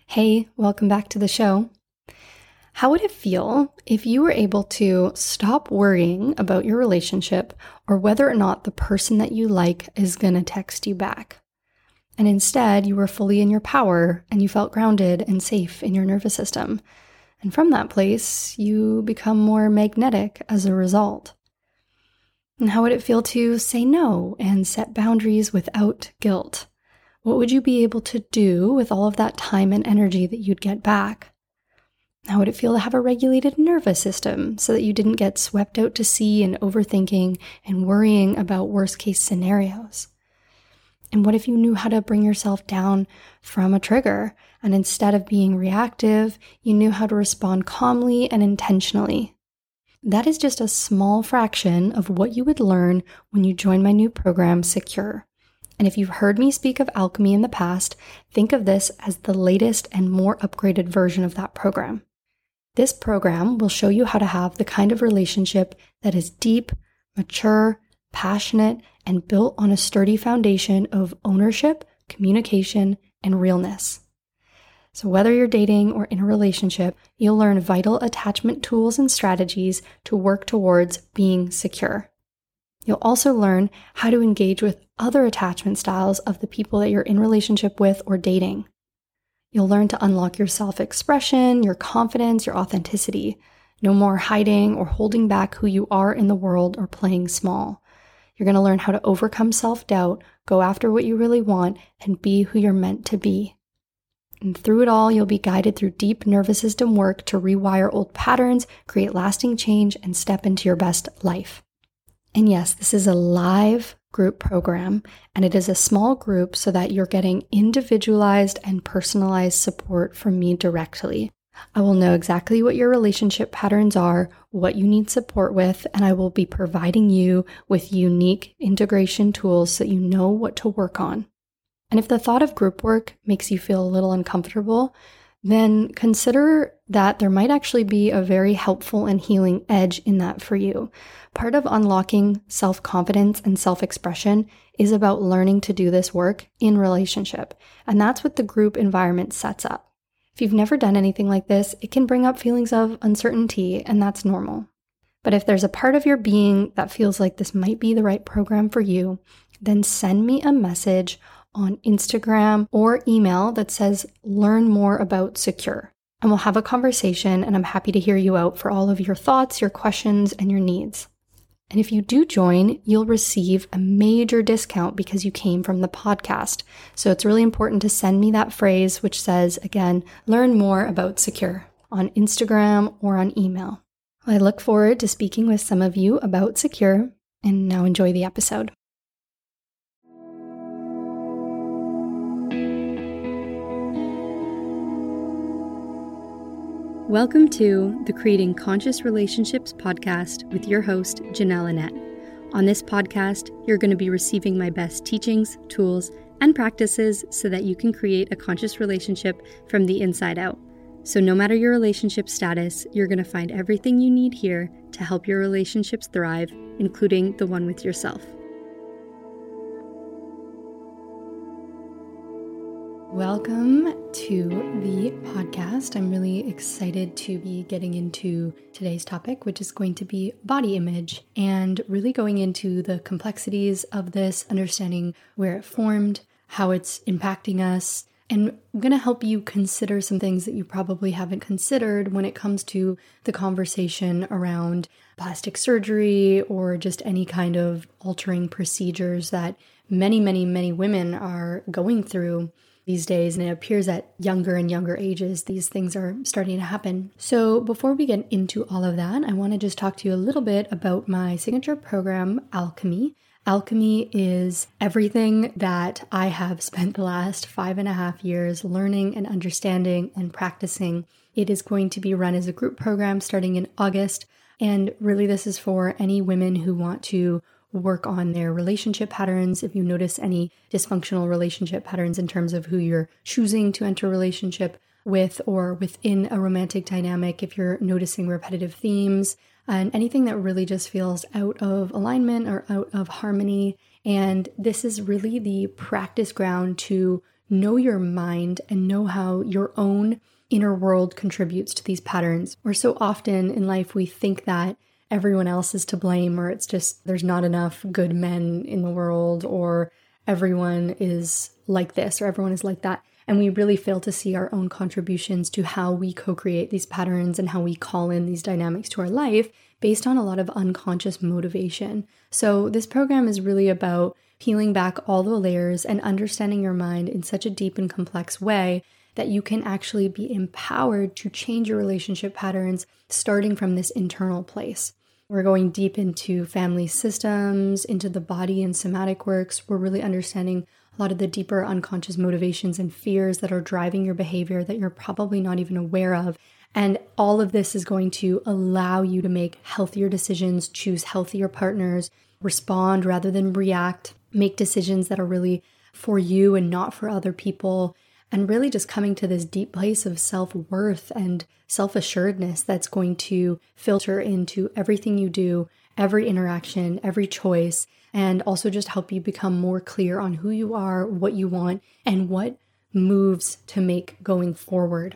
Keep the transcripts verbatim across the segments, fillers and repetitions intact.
Hey, welcome back to the show. How would it feel if you were able to stop worrying about your relationship or whether or not the person that you like is going to text you back? And instead, you were fully in your power and you felt grounded and safe in your nervous system. And from that place, you become more magnetic as a result. And how would it feel to say no and set boundaries without guilt? What would you be able to do with all of that time and energy that you'd get back? How would it feel to have a regulated nervous system so that you didn't get swept out to sea and overthinking and worrying about worst case scenarios? And what if you knew how to bring yourself down from a trigger and instead of being reactive, you knew how to respond calmly and intentionally? That is just a small fraction of what you would learn when you join my new program, Secure. And if you've heard me speak of alchemy in the past, think of this as the latest and more upgraded version of that program. This program will show you how to have the kind of relationship that is deep, mature, passionate, and built on a sturdy foundation of ownership, communication, and realness. So whether you're dating or in a relationship, you'll learn vital attachment tools and strategies to work towards being secure. You'll also learn how to engage with other attachment styles of the people that you're in relationship with or dating. You'll learn to unlock your self-expression, your confidence, your authenticity. No more hiding or holding back who you are in the world or playing small. You're going to learn how to overcome self-doubt, go after what you really want, and be who you're meant to be. And through it all, you'll be guided through deep nervous system work to rewire old patterns, create lasting change, and step into your best life. And yes, this is a live group program, and it is a small group so that you're getting individualized and personalized support from me directly. I will know exactly what your relationship patterns are, what you need support with, and I will be providing you with unique integration tools so that you know what to work on. And if the thought of group work makes you feel a little uncomfortable, then consider that there might actually be a very helpful and healing edge in that for you. Part of unlocking self-confidence and self-expression is about learning to do this work in relationship, and that's what the group environment sets up. If you've never done anything like this, it can bring up feelings of uncertainty, and that's normal. But if there's a part of your being that feels like this might be the right program for you, then send me a message on Instagram or email that says, learn more about Secure. And we'll have a conversation, and I'm happy to hear you out for all of your thoughts, your questions, and your needs. And if you do join, you'll receive a major discount because you came from the podcast. So it's really important to send me that phrase, which says, again, learn more about Secure on Instagram or on email. I look forward to speaking with some of you about Secure, and now enjoy the episode. Welcome to the Creating Conscious Relationships podcast with your host, Janelle Annette. On this podcast, you're going to be receiving my best teachings, tools, and practices so that you can create a conscious relationship from the inside out. So no matter your relationship status, you're going to find everything you need here to help your relationships thrive, including the one with yourself. Welcome to the podcast. I'm really excited to be getting into today's topic, which is going to be body image, and really going into the complexities of this, understanding where it formed, how it's impacting us, and I'm going to help you consider some things that you probably haven't considered when it comes to the conversation around plastic surgery or just any kind of altering procedures that many, many, many women are going through these days, and it appears at younger and younger ages, these things are starting to happen. So before we get into all of that, I want to just talk to you a little bit about my signature program, Alchemy. Alchemy is everything that I have spent the last five and a half years learning and understanding and practicing. It is going to be run as a group program starting in August, and really this is for any women who want to work on their relationship patterns. If you notice any dysfunctional relationship patterns in terms of who you're choosing to enter a relationship with or within a romantic dynamic, if you're noticing repetitive themes and anything that really just feels out of alignment or out of harmony. And this is really the practice ground to know your mind and know how your own inner world contributes to these patterns. Or so often in life, we think that everyone else is to blame, or it's just there's not enough good men in the world, or everyone is like this, or everyone is like that. And we really fail to see our own contributions to how we co-create these patterns and how we call in these dynamics to our life based on a lot of unconscious motivation. So this program is really about peeling back all the layers and understanding your mind in such a deep and complex way that you can actually be empowered to change your relationship patterns starting from this internal place. We're going deep into family systems, into the body and somatic works. We're really understanding a lot of the deeper unconscious motivations and fears that are driving your behavior that you're probably not even aware of. And all of this is going to allow you to make healthier decisions, choose healthier partners, respond rather than react, make decisions that are really for you and not for other people, and really just coming to this deep place of self-worth and self-assuredness that's going to filter into everything you do, every interaction, every choice, and also just help you become more clear on who you are, what you want, and what moves to make going forward.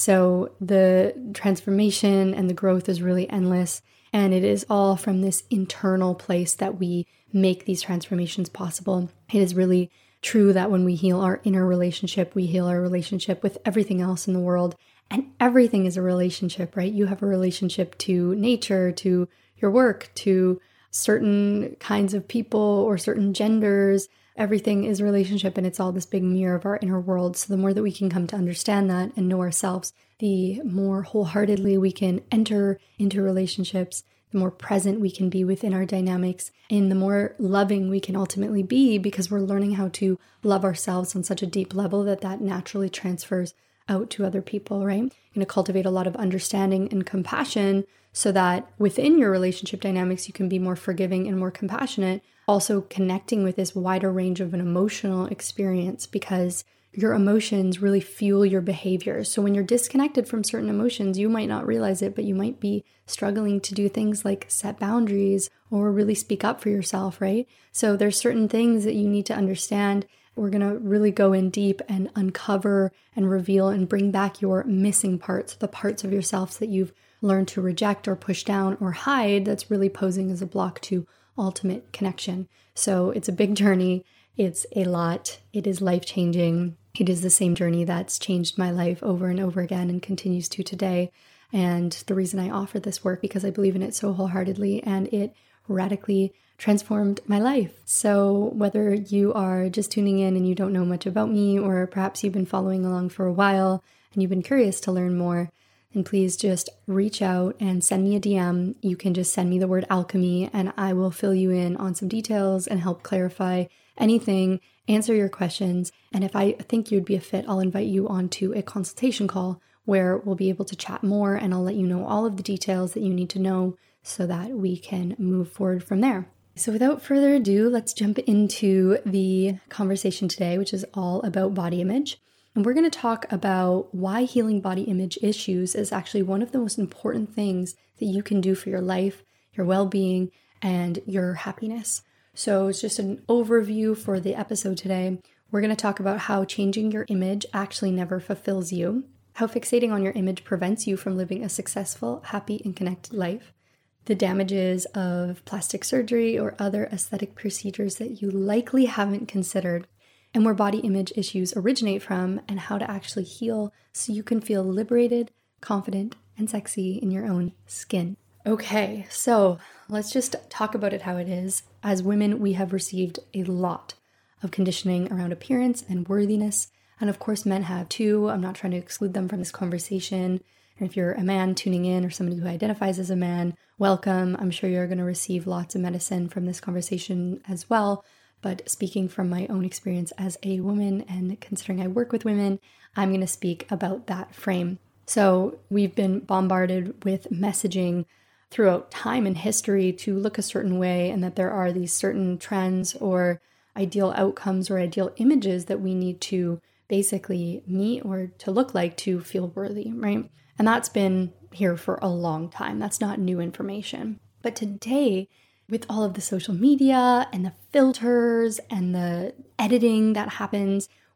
So the transformation and the growth is really endless, and it is all from this internal place that we make these transformations possible. It is really true that when we heal our inner relationship, we heal our relationship with everything else in the world. And everything is a relationship, right? You have a relationship to nature, to your work, to certain kinds of people or certain genders. Everything is a relationship, and it's all this big mirror of our inner world. So the more that we can come to understand that and know ourselves, the more wholeheartedly we can enter into relationships, the more present we can be within our dynamics, and the more loving we can ultimately be, because we're learning how to love ourselves on such a deep level that that naturally transfers out to other people, right? You're going to cultivate a lot of understanding and compassion so that within your relationship dynamics, you can be more forgiving and more compassionate, also connecting with this wider range of an emotional experience, because your emotions really fuel your behavior. So when you're disconnected from certain emotions, you might not realize it, but you might be struggling to do things like set boundaries or really speak up for yourself, right? So there's certain things that you need to understand. We're going to really go in deep and uncover and reveal and bring back your missing parts, the parts of yourselves that you've learned to reject or push down or hide that's really posing as a block to ultimate connection. So it's a big journey. It's a lot. It is life-changing. It is the same journey that's changed my life over and over again and continues to today. And the reason I offer this work, because I believe in it so wholeheartedly, and it radically transformed my life. So whether you are just tuning in and you don't know much about me, or perhaps you've been following along for a while and you've been curious to learn more, then please just reach out and send me a D M. You can just send me the word alchemy and I will fill you in on some details and help clarify anything, answer your questions. And if I think you'd be a fit, I'll invite you onto a consultation call where we'll be able to chat more, and I'll let you know all of the details that you need to know so that we can move forward from there. So without further ado, let's jump into the conversation today, which is all about body image. And we're going to talk about why healing body image issues is actually one of the most important things that you can do for your life, your well-being, and your happiness. So it's just an overview for the episode today. We're going to talk about how changing your image actually never fulfills you, how fixating on your image prevents you from living a successful, happy, and connected life, the damages of plastic surgery or other aesthetic procedures that you likely haven't considered, and where body image issues originate from, and how to actually heal so you can feel liberated, confident, and sexy in your own skin. Okay, so let's just talk about it how it is. As women, we have received a lot of conditioning around appearance and worthiness, and of course men have too. I'm not trying to exclude them from this conversation. And if you're a man tuning in or somebody who identifies as a man, welcome. I'm sure you're going to receive lots of medicine from this conversation as well. But speaking from my own experience as a woman, and considering I work with women, I'm going to speak about that frame. So we've been bombarded with messaging throughout time and history to look a certain way, and that there are these certain trends or ideal outcomes or ideal images that we need to basically meet or to look like to feel worthy, right? And that's been here for a long time. That's not new information. But today, with all of the social media and the filters and the editing that happens,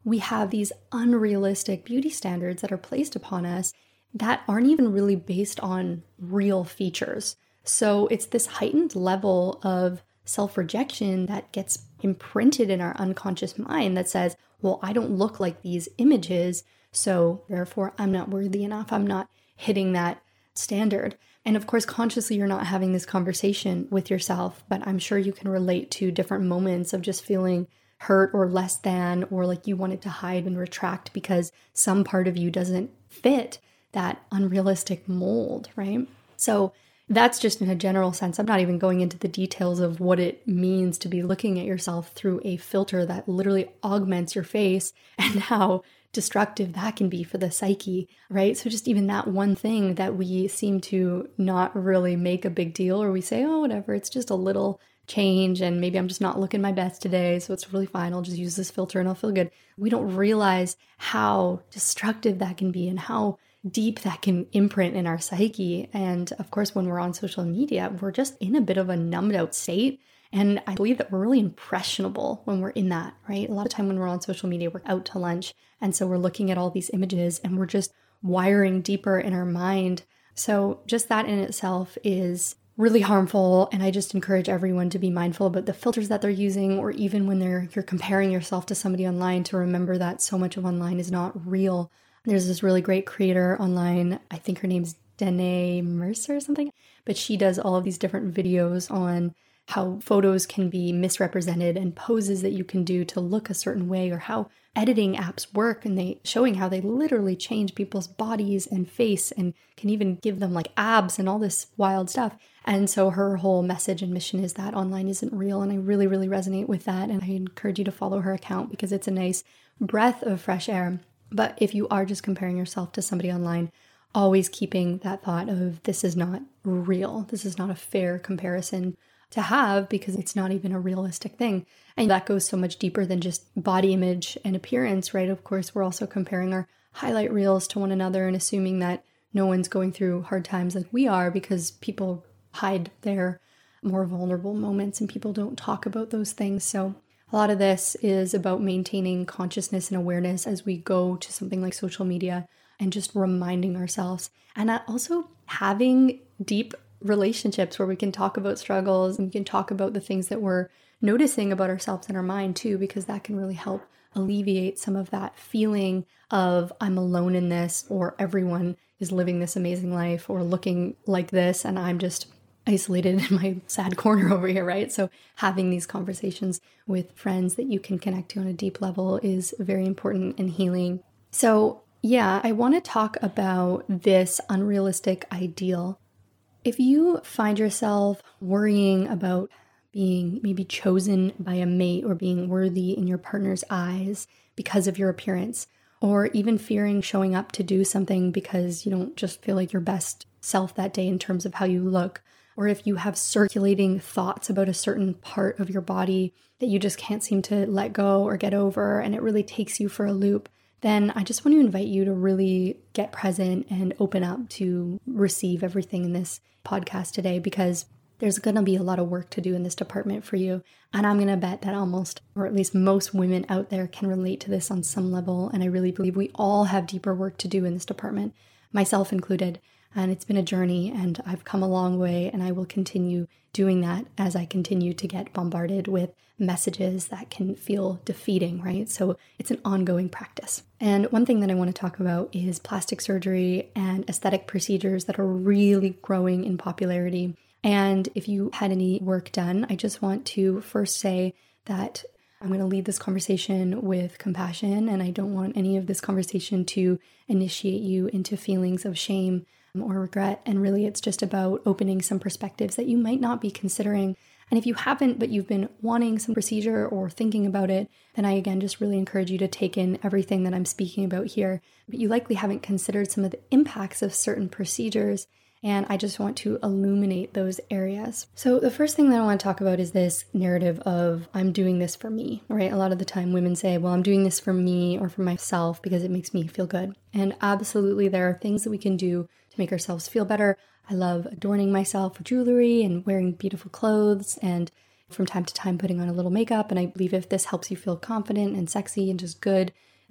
we have these unrealistic beauty standards that are placed upon us that aren't even really based on real features. So it's this heightened level of self-rejection that gets imprinted in our unconscious mind that says, well, I don't look like these images, so therefore I'm not worthy enough. I'm not hitting that standard. And of course, consciously, you're not having this conversation with yourself, but I'm sure you can relate to different moments of just feeling hurt or less than, or like you wanted to hide and retract because some part of you doesn't fit that unrealistic mold, right? So that's just in a general sense. I'm not even going into the details of what it means to be looking at yourself through a filter that literally augments your face and how destructive that can be for the psyche, right? So just even that one thing that we seem to not really make a big deal, or we say, oh, whatever, it's just a little change and maybe I'm just not looking my best today, so it's really fine. I'll just use this filter and I'll feel good. We don't realize how destructive that can be and how deep that can imprint in our psyche. And of course, when we're on social media, we're just in a bit of a numbed out state. And I believe that we're really impressionable when we're in that, right? A lot of time when we're on social media, we're out to lunch. And so we're looking at all these images and we're just wiring deeper in our mind. So just that in itself is really harmful. And I just encourage everyone to be mindful about the filters that they're using, or even when they're you're comparing yourself to somebody online, to remember that so much of online is not real. There's this really great creator online, I think her name's Danae Mercer or something, but she does all of these different videos on how photos can be misrepresented and poses that you can do to look a certain way, or how editing apps work, and they showing how they literally change people's bodies and face and can even give them like abs and all this wild stuff. And so her whole message and mission is that online isn't real, and I really, really resonate with that, and I encourage you to follow her account because it's a nice breath of fresh air. But if you are just comparing yourself to somebody online, always keeping that thought of this is not real, this is not a fair comparison to have, because it's not even a realistic thing. And that goes so much deeper than just body image and appearance, right? Of course, we're also comparing our highlight reels to one another and assuming that no one's going through hard times like we are, because people hide their more vulnerable moments and people don't talk about those things. So a lot of this is about maintaining consciousness and awareness as we go to something like social media, and just reminding ourselves, and also having deep relationships where we can talk about struggles and we can talk about the things that we're noticing about ourselves in our mind too, because that can really help alleviate some of that feeling of I'm alone in this, or everyone is living this amazing life or looking like this and I'm just isolated in my sad corner over here, right? So having these conversations with friends that you can connect to on a deep level is very important in healing. So yeah, I want to talk about this unrealistic ideal. If you find yourself worrying about being maybe chosen by a mate or being worthy in your partner's eyes because of your appearance, or even fearing showing up to do something because you don't just feel like your best self that day in terms of how you look, or if you have circulating thoughts about a certain part of your body that you just can't seem to let go or get over, and it really takes you for a loop, then I just want to invite you to really get present and open up to receive everything in this podcast today, because there's going to be a lot of work to do in this department for you. And I'm going to bet that almost, or at least most women out there can relate to this on some level. And I really believe we all have deeper work to do in this department, myself included. And it's been a journey, and I've come a long way, and I will continue doing that as I continue to get bombarded with messages that can feel defeating, right? So it's an ongoing practice. And one thing that I want to talk about is plastic surgery and aesthetic procedures that are really growing in popularity. And if you had any work done, I just want to first say that I'm going to lead this conversation with compassion, and I don't want any of this conversation to initiate you into feelings of shame or regret. And really, it's just about opening some perspectives that you might not be considering. And if you haven't, but you've been wanting some procedure or thinking about it, then I again just really encourage you to take in everything that I'm speaking about here. But you likely haven't considered some of the impacts of certain procedures, and I just want to illuminate those areas. So the first thing that I want to talk about is this narrative of I'm doing this for me, right? A lot of the time women say, well, I'm doing this for me or for myself because it makes me feel good. And absolutely, there are things that we can do to make ourselves feel better. I love adorning myself with jewelry and wearing beautiful clothes, and from time to time putting on a little makeup. And I believe if this helps you feel confident and sexy and just good,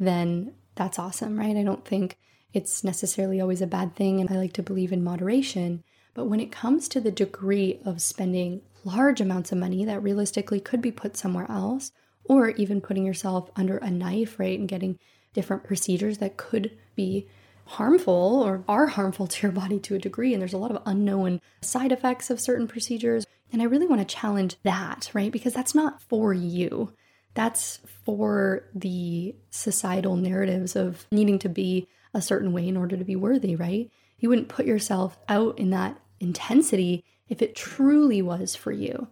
then that's awesome, right? I don't think it's necessarily always a bad thing, and I like to believe in moderation. But when it comes to the degree of spending large amounts of money that realistically could be put somewhere else, or even putting yourself under a knife, right, and getting different procedures that could be harmful or are harmful to your body to a degree, and there's a lot of unknown side effects of certain procedures. And I really want to challenge that, right? Because that's not for you. That's for the societal narratives of needing to be a certain way in order to be worthy, right? You wouldn't put yourself out in that intensity if it truly was for you.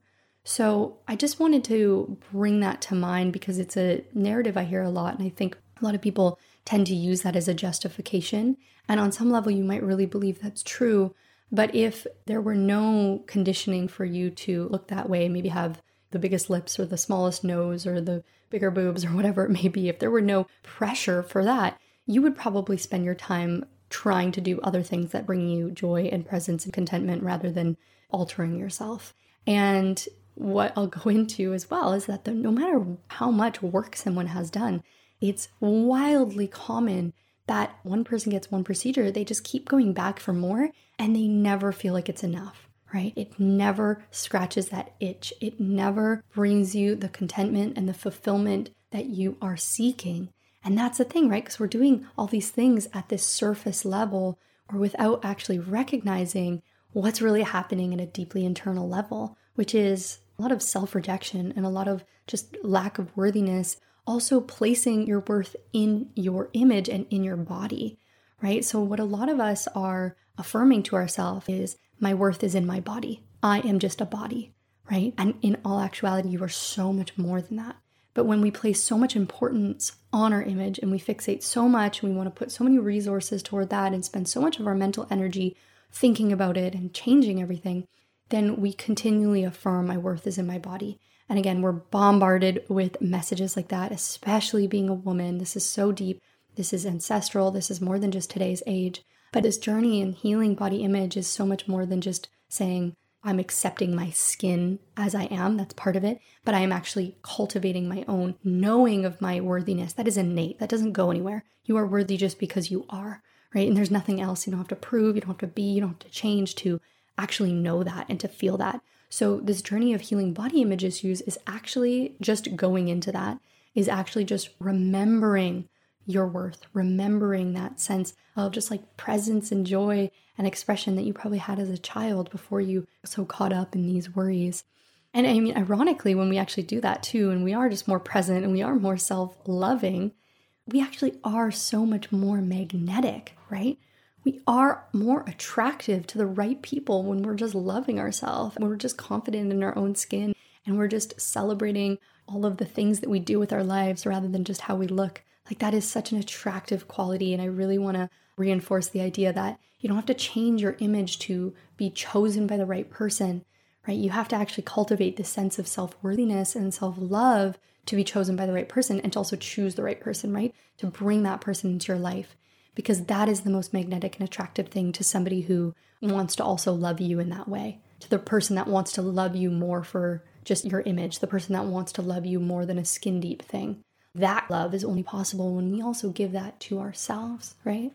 So I just wanted to bring that to mind because it's a narrative I hear a lot, and I think a lot of people tend to use that as a justification. And on some level, you might really believe that's true. But if there were no conditioning for you to look that way, maybe have the biggest lips or the smallest nose or the bigger boobs or whatever it may be, if there were no pressure for that, you would probably spend your time trying to do other things that bring you joy and presence and contentment rather than altering yourself. And what I'll go into as well is that the, no matter how much work someone has done, it's wildly common that one person gets one procedure, they just keep going back for more and they never feel like it's enough, right? It never scratches that itch. It never brings you the contentment and the fulfillment that you are seeking. And that's the thing, right? Because we're doing all these things at this surface level or without actually recognizing what's really happening at a deeply internal level, which is a lot of self-rejection and a lot of just lack of worthiness. Also placing your worth in your image and in your body, right? So what a lot of us are affirming to ourselves is my worth is in my body. I am just a body, right? And in all actuality, you are so much more than that. But when we place so much importance on our image and we fixate so much, and we want to put so many resources toward that and spend so much of our mental energy thinking about it and changing everything, then we continually affirm my worth is in my body. And again, we're bombarded with messages like that, especially being a woman. This is so deep. This is ancestral. This is more than just today's age. But this journey in healing body image is so much more than just saying, I'm accepting my skin as I am. That's part of it. But I am actually cultivating my own knowing of my worthiness. That is innate. That doesn't go anywhere. You are worthy just because you are, right? And there's nothing else. You don't have to prove. You don't have to be. You don't have to change to actually know that and to feel that. So this journey of healing body image issues is actually just going into that, is actually just remembering your worth, remembering that sense of just like presence and joy and expression that you probably had as a child before you got so caught up in these worries. And I mean, ironically, when we actually do that too, and we are just more present and we are more self-loving, we actually are so much more magnetic, right? We are more attractive to the right people when we're just loving ourselves, when we're just confident in our own skin, and we're just celebrating all of the things that we do with our lives rather than just how we look. Like that is such an attractive quality. And I really want to reinforce the idea that you don't have to change your image to be chosen by the right person, right? You have to actually cultivate this sense of self-worthiness and self-love to be chosen by the right person and to also choose the right person, right? To bring that person into your life. Because that is the most magnetic and attractive thing to somebody who wants to also love you in that way. To the person that wants to love you more for just your image, the person that wants to love you more than a skin deep thing. That love is only possible when we also give that to ourselves, right?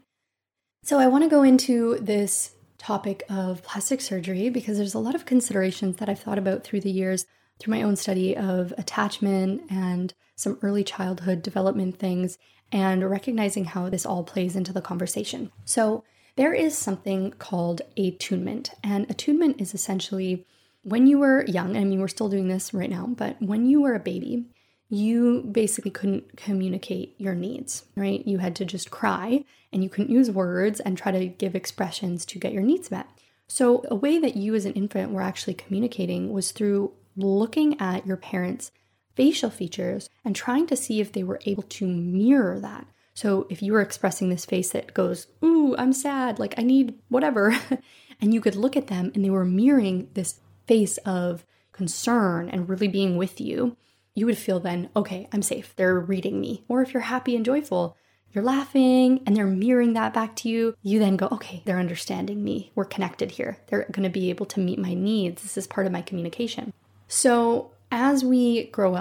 So I want to go into this topic of plastic surgery because there's a lot of considerations that I've thought about through the years, through my own study of attachment and some early childhood development things, and recognizing how this all plays into the conversation. So there is something called attunement, and attunement is essentially when you were young, I mean, we're still doing this right now, but when you were a baby, you basically couldn't communicate your needs, right? You had to just cry and you couldn't use words and try to give expressions to get your needs met. So a way that you as an infant were actually communicating was through looking at your parents' facial features and trying to see if they were able to mirror that. So if you were expressing this face that goes, ooh, I'm sad, like I need whatever, and you could look at them and they were mirroring this face of concern and really being with you, you would feel then, okay, I'm safe. They're reading me. Or if you're happy and joyful, you're laughing and they're mirroring that back to you. You then go, okay, they're understanding me. We're connected here. They're going to be able to meet my needs. This is part of my communication. So as we grow up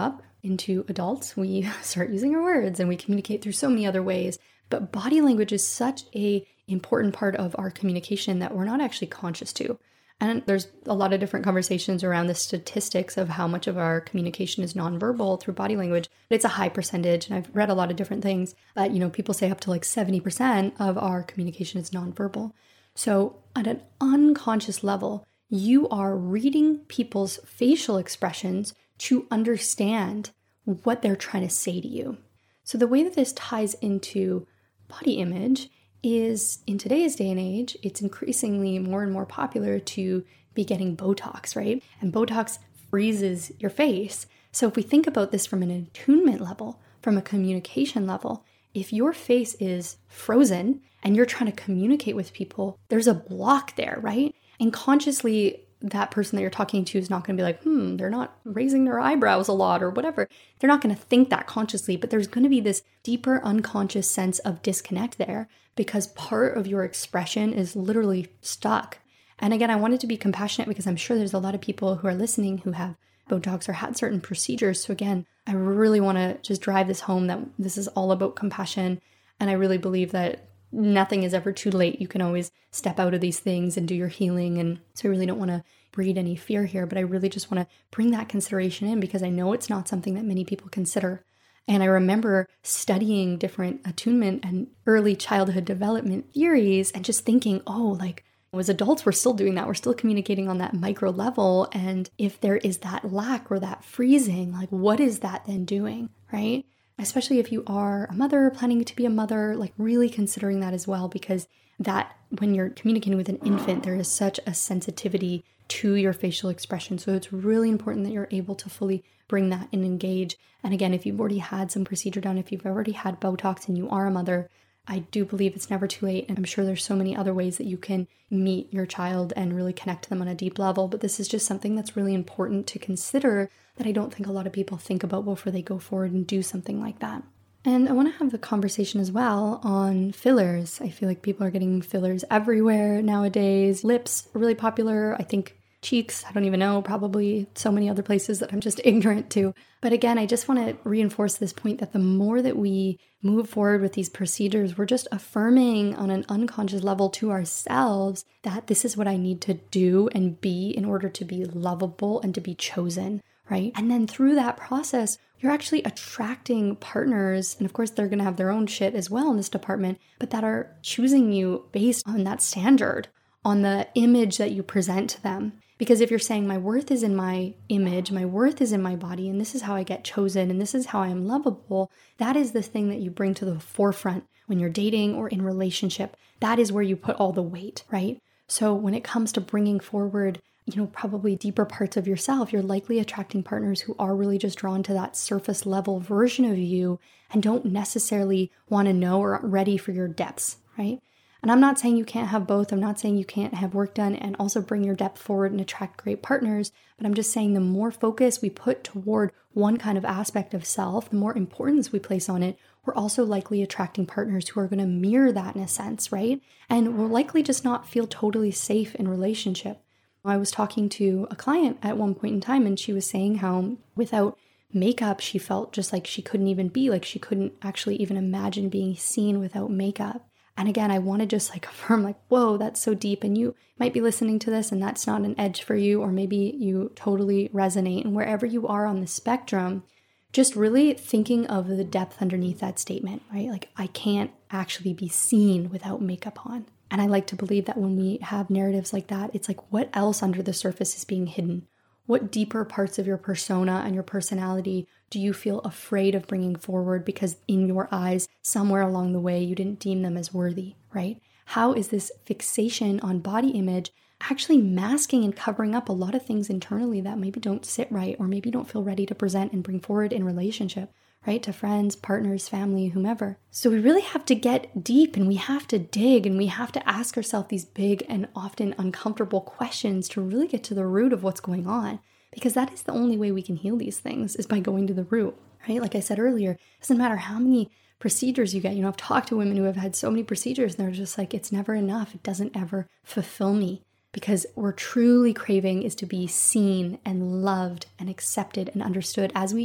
into adults, we start using our words and we communicate through so many other ways. But body language is such a important part of our communication that we're not actually conscious to. And there's a lot of different conversations around the statistics of how much of our communication is nonverbal through body language. But it's a high percentage, and I've read a lot of different things. But, you know, people say up to like seventy percent of our communication is nonverbal. So at an unconscious level, you are reading people's facial expressions to understand what they're trying to say to you. So the way that this ties into body image is, in today's day and age, it's increasingly more and more popular to be getting Botox, right? And Botox freezes your face. So if we think about this from an attunement level, from a communication level, if your face is frozen and you're trying to communicate with people, there's a block there, right? And consciously, that person that you're talking to is not going to be like, hmm, they're not raising their eyebrows a lot or whatever. They're not going to think that consciously, but there's going to be this deeper unconscious sense of disconnect there because part of your expression is literally stuck. And again, I wanted to be compassionate because I'm sure there's a lot of people who are listening who have Botox or had certain procedures. So again, I really want to just drive this home that this is all about compassion. And I really believe that nothing is ever too late. You can always step out of these things and do your healing. And so I really don't want to breed any fear here, but I really just want to bring that consideration in because I know it's not something that many people consider. And I remember studying different attunement and early childhood development theories and just thinking, oh, like as adults, we're still doing that. We're still communicating on that micro level. And if there is that lack or that freezing, like what is that then doing, right? Especially if you are a mother planning to be a mother, like really considering that as well, because that when you're communicating with an infant, there is such a sensitivity to your facial expression. So it's really important that you're able to fully bring that and engage. And again, if you've already had some procedure done, if you've already had Botox and you are a mother, I do believe it's never too late. And I'm sure there's so many other ways that you can meet your child and really connect to them on a deep level. But this is just something that's really important to consider that I don't think a lot of people think about before they go forward and do something like that. And I want to have the conversation as well on fillers. I feel like people are getting fillers everywhere nowadays. Lips are really popular. I think cheeks, I don't even know, probably so many other places that I'm just ignorant to. But again, I just want to reinforce this point that the more that we move forward with these procedures, we're just affirming on an unconscious level to ourselves that this is what I need to do and be in order to be lovable and to be chosen, right? And then through that process, you're actually attracting partners, and of course they're going to have their own shit as well in this department, but that are choosing you based on that standard, on the image that you present to them. Because if you're saying my worth is in my image, my worth is in my body, and this is how I get chosen, and this is how I am lovable, that is the thing that you bring to the forefront when you're dating or in relationship. That is where you put all the weight, right? So when it comes to bringing forward, you know, probably deeper parts of yourself, you're likely attracting partners who are really just drawn to that surface level version of you and don't necessarily want to know or aren't ready for your depths, right? And I'm not saying you can't have both. I'm not saying you can't have work done and also bring your depth forward and attract great partners. But I'm just saying the more focus we put toward one kind of aspect of self, the more importance we place on it, we're also likely attracting partners who are going to mirror that in a sense, right? And will likely just not feel totally safe in relationship. I was talking to a client at one point in time, and she was saying how without makeup, she felt just like she couldn't even be, like she couldn't actually even imagine being seen without makeup. And again, I want to just like affirm like, whoa, that's so deep. And you might be listening to this and that's not an edge for you, or maybe you totally resonate. And wherever you are on the spectrum, just really thinking of the depth underneath that statement, right? Like I can't actually be seen without makeup on. And I like to believe that when we have narratives like that, it's like what else under the surface is being hidden? What deeper parts of your persona and your personality do you feel afraid of bringing forward because in your eyes, somewhere along the way, you didn't deem them as worthy, right? How is this fixation on body image actually masking and covering up a lot of things internally that maybe don't sit right or maybe don't feel ready to present and bring forward in relationship, right? To friends, partners, family, whomever. So we really have to get deep and we have to dig and we have to ask ourselves these big and often uncomfortable questions to really get to the root of what's going on. Because that is the only way we can heal these things is by going to the root, right? Like I said earlier, it doesn't matter how many procedures you get. You know, I've talked to women who have had so many procedures and they're just like, it's never enough. It doesn't ever fulfill me. Because we're truly craving is to be seen and loved and accepted and understood as we are,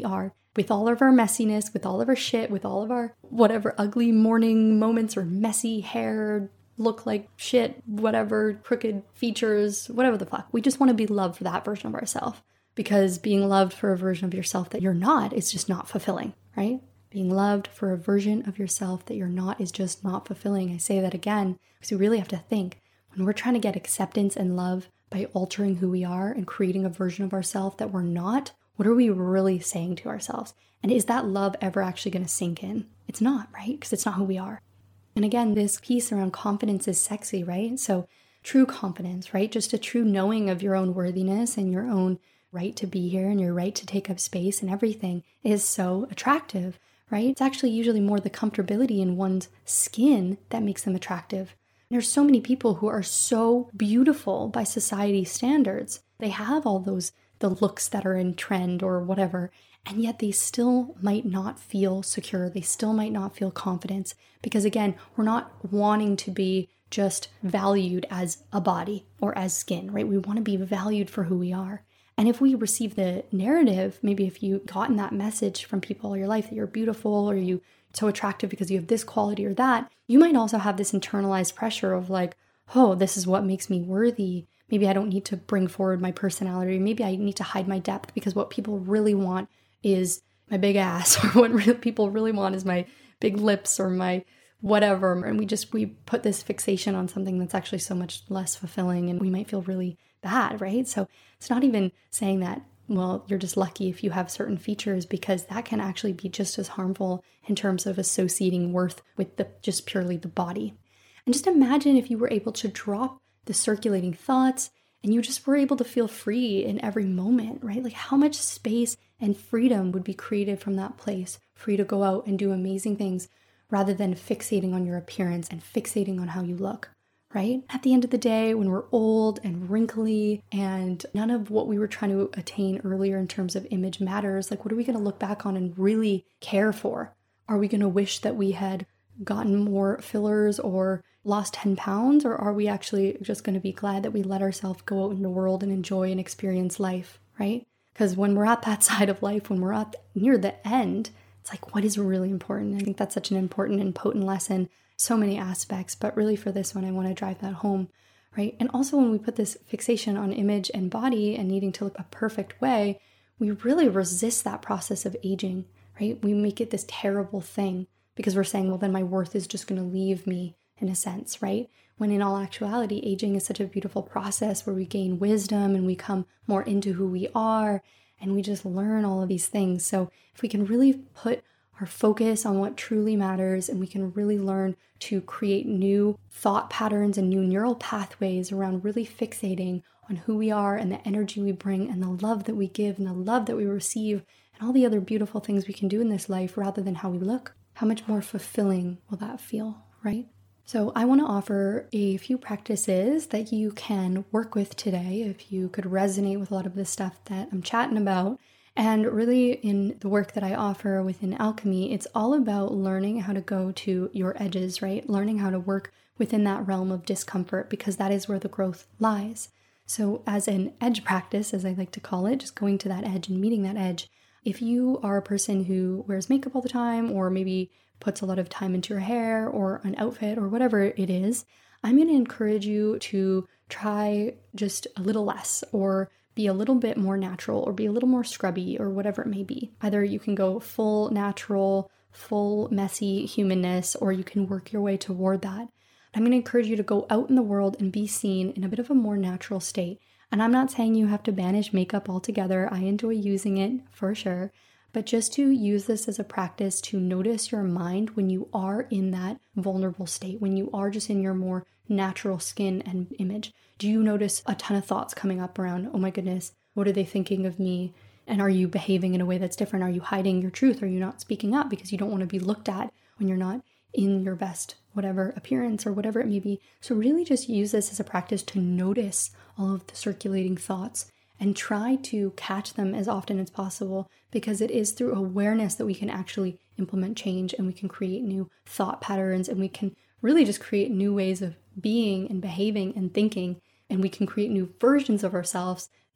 with all of our messiness, with all of our shit, with all of our whatever ugly morning moments or messy hair, look like shit, whatever, crooked features, whatever the fuck. We just want to be loved for that version of ourselves, because being loved for a version of yourself that you're not is just not fulfilling, right? Being loved for a version of yourself that you're not is just not fulfilling. I say that again because we really have to think, when we're trying to get acceptance and love by altering who we are and creating a version of ourselves that we're not, what are we really saying to ourselves? And is that love ever actually going to sink in? It's not, right? Because it's not who we are. And again, this piece around confidence is sexy, right? So true confidence, right? Just a true knowing of your own worthiness and your own right to be here and your right to take up space and everything is so attractive, right? It's actually usually more the comfortability in one's skin that makes them attractive. There's so many people who are so beautiful by society standards. They have all those, the looks that are in trend or whatever, and yet they still might not feel secure. They still might not feel confidence because, again, we're not wanting to be just valued as a body or as skin, right? We want to be valued for who we are. And if we receive the narrative, maybe if you've gotten that message from people all your life that you're beautiful or you so attractive because you have this quality or that, you might also have this internalized pressure of like, oh, this is what makes me worthy. Maybe I don't need to bring forward my personality. Maybe I need to hide my depth because what people really want is my big ass, or what real people really want is my big lips or my whatever. And we just, we put this fixation on something that's actually so much less fulfilling, and we might feel really bad, right? So it's not even saying that, well, you're just lucky if you have certain features, because that can actually be just as harmful in terms of associating worth with the just purely the body. And just imagine if you were able to drop the circulating thoughts and you just were able to feel free in every moment, right? Like how much space and freedom would be created from that place, free to go out and do amazing things rather than fixating on your appearance and fixating on how you look, right? At the end of the day, when we're old and wrinkly and none of what we were trying to attain earlier in terms of image matters, like what are we going to look back on and really care for? Are we going to wish that we had gotten more fillers or lost ten pounds? Or are we actually just going to be glad that we let ourselves go out in the world and enjoy and experience life, right? Because when we're at that side of life, when we're at near the end, it's like, what is really important? I think that's such an important and potent lesson, so many aspects, but really for this one, I want to drive that home, right? And also when we put this fixation on image and body and needing to look a perfect way, we really resist that process of aging, right? We make it this terrible thing because we're saying, well, then my worth is just going to leave me in a sense, right? When in all actuality, aging is such a beautiful process where we gain wisdom and we come more into who we are and we just learn all of these things. So if we can really put our focus on what truly matters and we can really learn to create new thought patterns and new neural pathways around really fixating on who we are and the energy we bring and the love that we give and the love that we receive and all the other beautiful things we can do in this life rather than how we look, how much more fulfilling will that feel, right? So I want to offer a few practices that you can work with today if you could resonate with a lot of the stuff that I'm chatting about. And really in the work that I offer within Alchemy, it's all about learning how to go to your edges, right? Learning how to work within that realm of discomfort because that is where the growth lies. So as an edge practice, as I like to call it, just going to that edge and meeting that edge. If you are a person who wears makeup all the time or maybe puts a lot of time into your hair or an outfit or whatever it is, I'm going to encourage you to try just a little less or be a little bit more natural or be a little more scrubby or whatever it may be. Either you can go full natural, full messy humanness, or you can work your way toward that. I'm going to encourage you to go out in the world and be seen in a bit of a more natural state. And I'm not saying you have to banish makeup altogether. I enjoy using it for sure. But just to use this as a practice to notice your mind when you are in that vulnerable state, when you are just in your more natural skin and image. Do you notice a ton of thoughts coming up around, oh my goodness, what are they thinking of me? And are you behaving in a way that's different? Are you hiding your truth? Are you not speaking up because you don't want to be looked at when you're not in your best whatever appearance or whatever it may be? So really just use this as a practice to notice all of the circulating thoughts and try to catch them as often as possible, because it is through awareness that we can actually implement change and we can create new thought patterns and we can really just create new ways of being and behaving and thinking, and we can create new versions of ourselves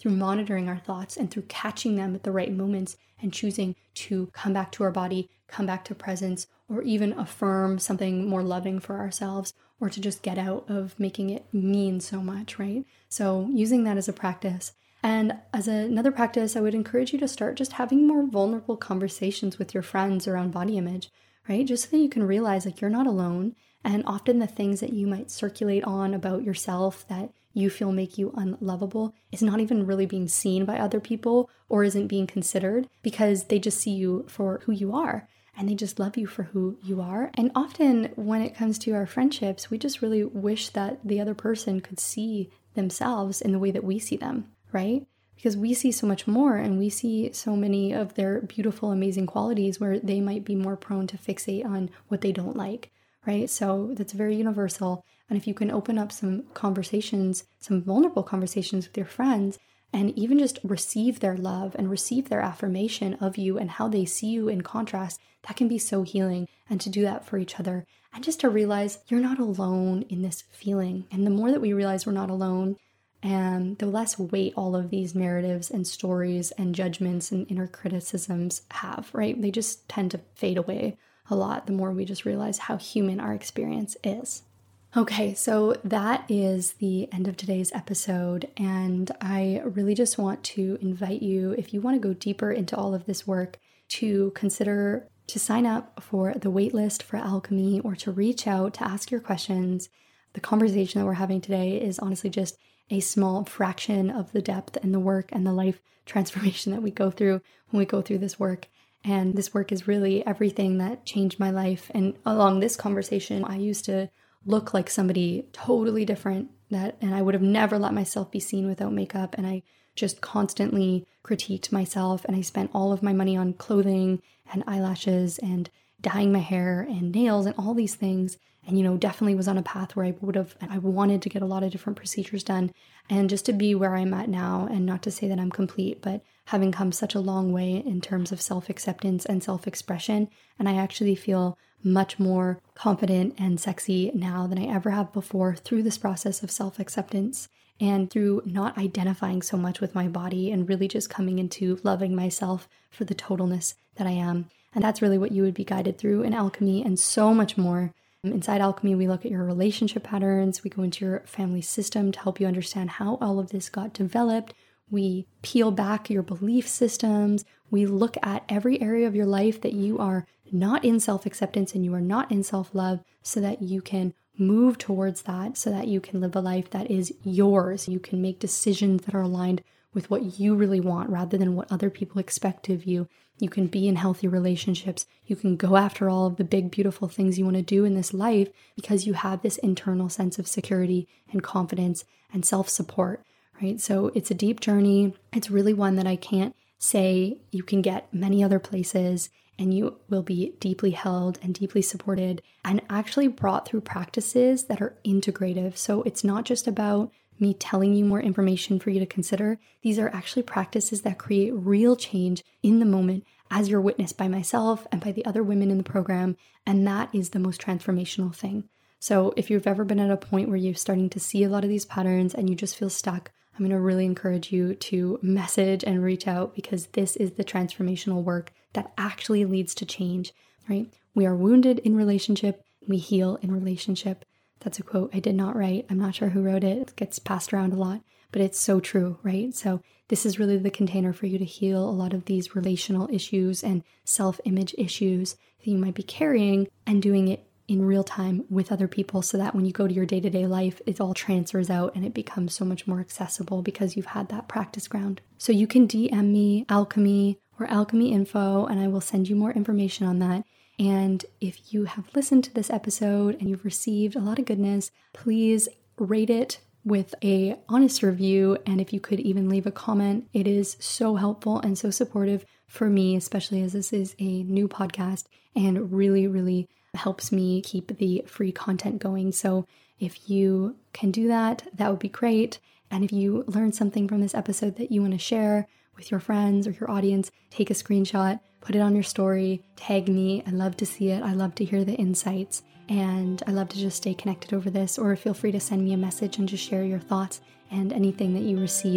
through monitoring our thoughts and through catching them at the right moments and choosing to come back to our body, come back to presence, or even affirm something more loving for ourselves, or to just get out of making it mean so much, right? So using that as a practice. And as another practice, I would encourage you to start just having more vulnerable conversations with your friends around body image, right? Just so that you can realize like you're not alone. And often the things that you might circulate on about yourself that you feel make you unlovable is not even really being seen by other people or isn't being considered because they just see you for who you are and they just love you for who you are. And often when it comes to our friendships, we just really wish that the other person could see themselves in the way that we see them, right? Because we see so much more and we see so many of their beautiful, amazing qualities where they might be more prone to fixate on what they don't like, right? So that's very universal. And if you can open up some conversations, some vulnerable conversations with your friends, and even just receive their love and receive their affirmation of you and how they see you in contrast, that can be so healing. And to do that for each other and just to realize you're not alone in this feeling. And the more that we realize we're not alone, and the less weight all of these narratives and stories and judgments and inner criticisms have, right? They just tend to fade away a lot the more we just realize how human our experience is. Okay, so that is the end of today's episode, and I really just want to invite you, if you want to go deeper into all of this work, to consider to sign up for the waitlist for Alchemy or to reach out to ask your questions. The conversation that we're having today is honestly just a small fraction of the depth and the work and the life transformation that we go through when we go through this work. And this work is really everything that changed my life. And along this conversation, I used to look like somebody totally different that, and I would have never let myself be seen without makeup. And I just constantly critiqued myself. And I spent all of my money on clothing and eyelashes and dyeing my hair and nails and all these things. And, you know, definitely was on a path where I would have, and I wanted to get a lot of different procedures done. And just to be where I'm at now, and not to say that I'm complete, but having come such a long way in terms of self-acceptance and self-expression. And I actually feel much more confident and sexy now than I ever have before through this process of self-acceptance and through not identifying so much with my body and really just coming into loving myself for the totalness that I am. And that's really what you would be guided through in Alchemy and so much more. Inside Alchemy, we look at your relationship patterns. We go into your family system to help you understand how all of this got developed. We peel back your belief systems. We look at every area of your life that you are not in self-acceptance and you are not in self-love so that you can move towards that, so that you can live a life that is yours. You can make decisions that are aligned with what you really want rather than what other people expect of you. You can be in healthy relationships. You can go after all of the big, beautiful things you want to do in this life because you have this internal sense of security and confidence and self-support, right? So it's a deep journey. It's really one that I can't say you can get many other places, and you will be deeply held and deeply supported and actually brought through practices that are integrative. So it's not just about me telling you more information for you to consider. These are actually practices that create real change in the moment as you're witnessed by myself and by the other women in the program. And that is the most transformational thing. So if you've ever been at a point where you're starting to see a lot of these patterns and you just feel stuck, I'm going to really encourage you to message and reach out because this is the transformational work that actually leads to change, right? We are wounded in relationship. We heal in relationship. That's a quote I did not write. I'm not sure who wrote it. It gets passed around a lot, but it's so true, right? So this is really the container for you to heal a lot of these relational issues and self-image issues that you might be carrying and doing it in real time with other people so that when you go to your day-to-day life, it all transfers out and it becomes so much more accessible because you've had that practice ground. So you can D M me Alchemy or Alchemy Info, and I will send you more information on that. And if you have listened to this episode and you've received a lot of goodness, please rate it with a honest review. And if you could even leave a comment, it is so helpful and so supportive for me, especially as this is a new podcast and really, really helps me keep the free content going. So if you can do that, that would be great. And if you learned something from this episode that you want to share with your friends or your audience, take a screenshot, put it on your story, tag me. I love to see it. I love to hear the insights. And I love to just stay connected over this, or feel free to send me a message and just share your thoughts and anything that you received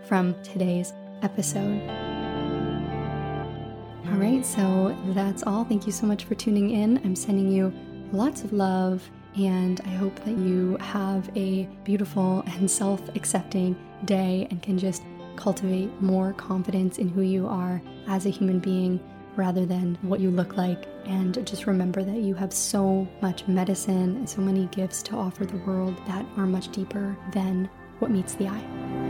from today's episode. All right, so that's all. Thank you so much for tuning in. I'm sending you lots of love, and I hope that you have a beautiful and self-accepting day and can just cultivate more confidence in who you are as a human being rather than what you look like. And just remember that you have so much medicine and so many gifts to offer the world that are much deeper than what meets the eye.